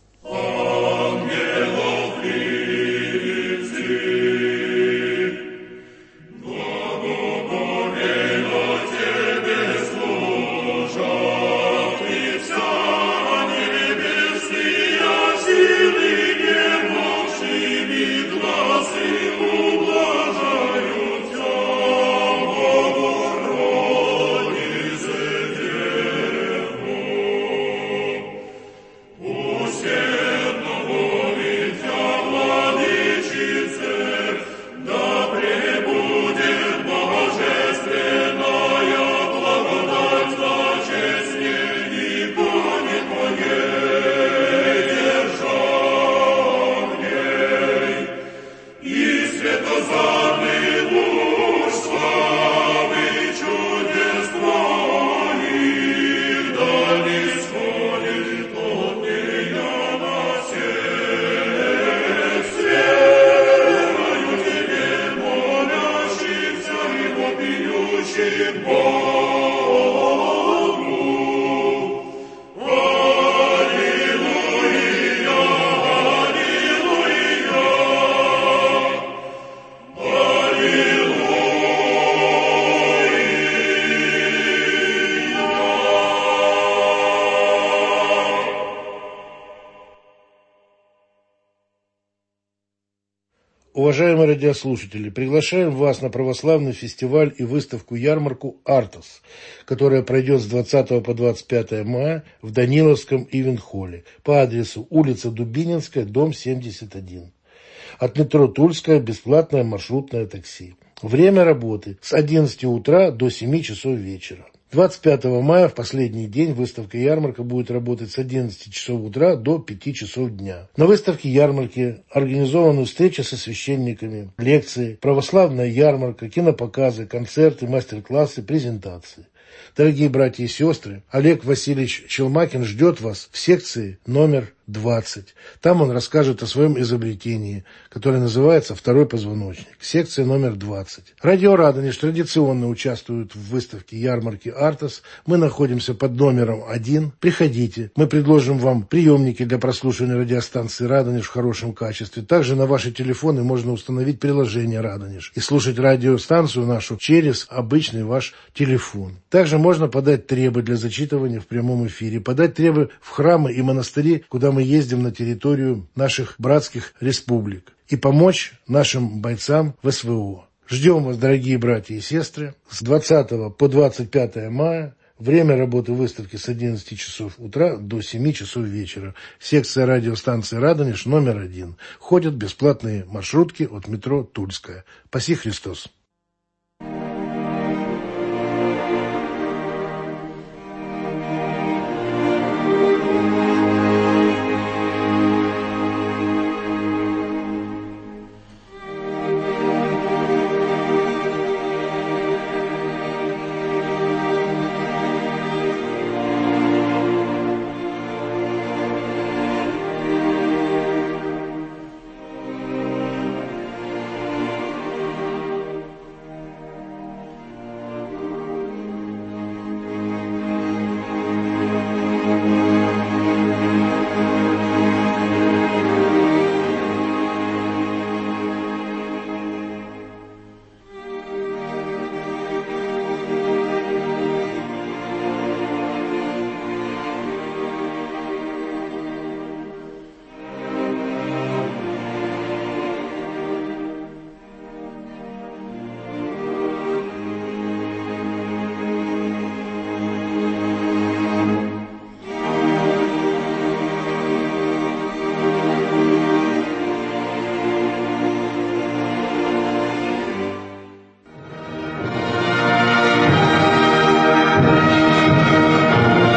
[SPEAKER 5] Уважаемые радиослушатели, приглашаем вас на православный фестиваль и выставку-ярмарку «Артос», которая пройдет с двадцатого по двадцать пятое мая в Даниловском ивент-холле по адресу улица Дубининская, дом семьдесят один. От метро Тульская бесплатное маршрутное такси. Время работы с одиннадцати утра до семи часов вечера. двадцать пятого мая, в последний день, выставка-ярмарка будет работать с одиннадцати часов утра до пяти часов дня. На выставке-ярмарке организованы встречи со священниками, лекции, православная ярмарка, кинопоказы, концерты, мастер-классы, презентации. Дорогие братья и сестры, Олег Васильевич Челмакин ждет вас в секции номер двадцать. Там он расскажет о своем изобретении, которое называется «Второй позвоночник». Секция номер двадцать. Радио Радонеж традиционно участвует в выставке ярмарки «Артос». Мы находимся под номером один. Приходите. Мы предложим вам приемники для прослушивания радиостанции «Радонеж» в хорошем качестве. Также на ваши телефоны можно установить приложение «Радонеж» и слушать радиостанцию нашу через обычный ваш телефон. Также можно подать требы для зачитывания в прямом эфире, подать требы в храмы и монастыри, куда мы ездим на территорию наших братских республик, и помочь нашим бойцам в эс вэ о. Ждем вас, дорогие братья и сестры, с двадцатого по двадцать пятое мая. Время работы выставки с одиннадцати часов утра до семи часов вечера. Секция радиостанции «Радонеж» номер один. Ходят бесплатные маршрутки от метро Тульская. Спаси Христос!